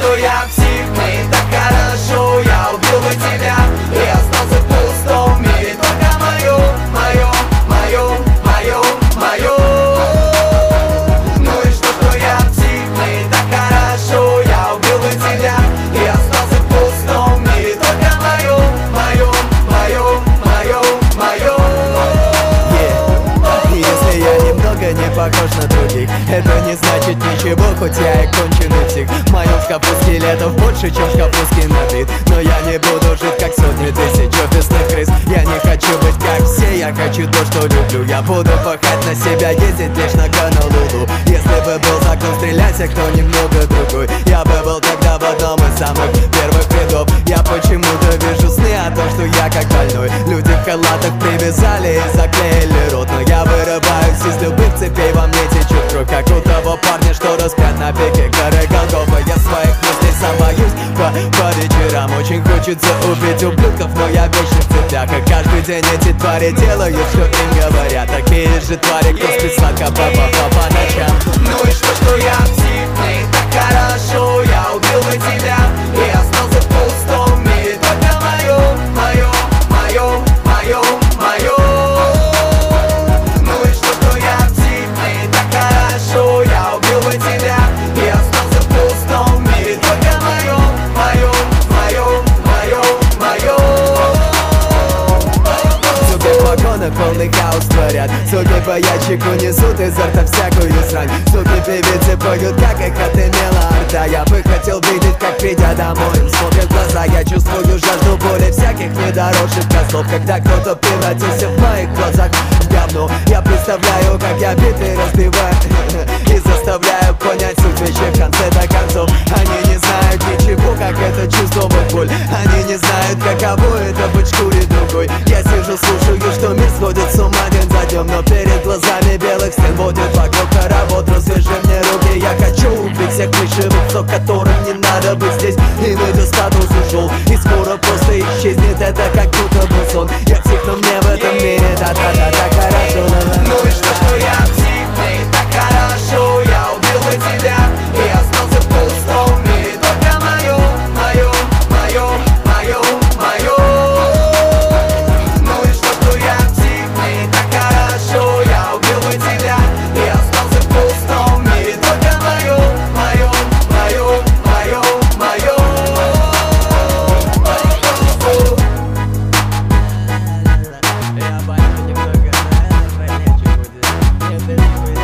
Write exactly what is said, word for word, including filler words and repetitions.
что я псих, мне так хорошо. Я убил бы тебя и остался в пустом мире. Только мое, мое, мое, мое, мое. Ну и что, что я псих, мне так хорошо. Я убил бы тебя и остался в пустом мире. Только мое, мое, мое, мое, мое. Yeah. Если я немного не похож на других, это не значит ничего, хоть я и конченый псих. В моем шкафу скелетов больше, чем в шкафу скинобит. Но я не буду жить как сотни тысяч офисных крыс. Я не хочу быть как все, я хочу то, что люблю. Я буду пахать на себя, ездить лишь на Гонолулу. Если бы был закон стрелять, а кто немного другой, я бы был тогда в одном из самых первых рядов. Я почему-то вижу сны о том, что я как больной. Люди в халатах привязали и заклеили рот. Но я вырываюсь из любых цепей, во мне течет кровь, как у того парня, что распят на пике горы Голгофа. Я своих мыслей сам боюсь по, по вечерам. Очень хочется убить ублюдков, но я вечно в цепях. И каждый день эти твари делают, что им говорят. Такие же твари, кто спит сладко по, по, по, по ночам. Ну и что, что я псих, мне так хорошо. Я убил бы тебя и остался в пустом мире. Только мое, мое, мое, мое, мое. Ну и что, что я псих, мне так хорошо. Я убил бы тебя и остался в пустом мире. Только мое, мое, мое, мое, мое. Суки в вагонах полный хаос творят. Суки по ящику несут изо рта всякую срань. Суки певицы поют, как их отымела орда. Я бы хотел видеть, как придя домой им смотрят в глаза. Я чувствую жажду боли всяких недоросших козлов. Когда кто-то превратился в моих глазах в говно, я представляю, как я биты разбиваю и заставляю понять суть вещей в конце-то концов. Они не знают ничего, как это чувствовать боль. Они не знают, каково это быть в шкуре другой. Я сижу, слушаю, что мир сходит с ума день за днем, но перед глазами белых стен водит вокруг хоровод. Развяжи мне руки, я хочу убить всех плешивых псов, которым не надо быть здесь. И мой статус ушел, и скоро просто исчезнет. Это как будто бы сон. Я псих, но мне в этом мире да-да-да так хорошо. Ну и что, что я псих, мне так хорошо. Я убил бы тебя и остался в пустом мире. Только мое, мое, мое, мое, мое. Ну и что, что я псих, мне так хорошо. Я убил бы тебя и остался в пустом мире. Только мое, мое, мое, мое, мое. Я боюсь немного, наверное, нечего будет. Это не будет.